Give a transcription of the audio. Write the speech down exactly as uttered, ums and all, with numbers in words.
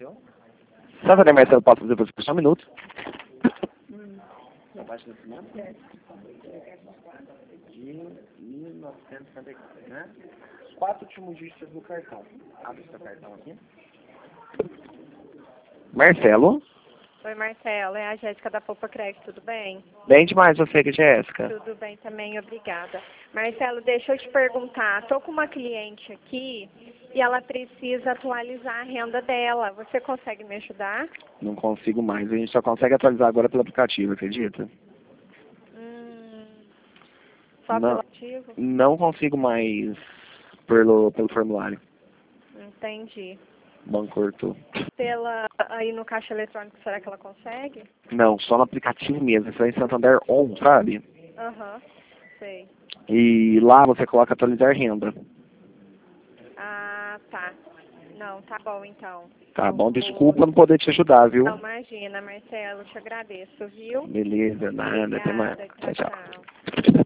seu? Santander Marcelo, posso fazer por só um minuto? Hum. Abaixo do cimento? De mil novecentos e setenta e quatro, né? Quatro últimos dígitos do cartão. Abre o seu cartão aqui. Marcelo? Oi, Marcelo. É a Jéssica da Poupa Crédito, tudo bem? Bem demais você, Jéssica. Tudo bem também, obrigada. Marcelo, deixa eu te perguntar. Estou com uma cliente aqui e ela precisa atualizar a renda dela. Você consegue me ajudar? Não consigo mais. A gente só consegue atualizar agora pelo aplicativo, acredita? Hum, só não, pelo aplicativo? Não consigo mais pelo, pelo formulário. Entendi. Banco cortou. Pela, aí no caixa eletrônico, será que ela consegue? Não, só no aplicativo mesmo. Isso é em Santander On, sabe? Aham, uhum, sei. E lá você coloca atualizar renda. Ah, tá. Não, tá bom então. Tá bom, desculpa não poder te ajudar, viu? Não, imagina, Marcelo, te agradeço, viu? Beleza, nada, Obrigada, até mais. tchau, Tchau, tchau. tchau.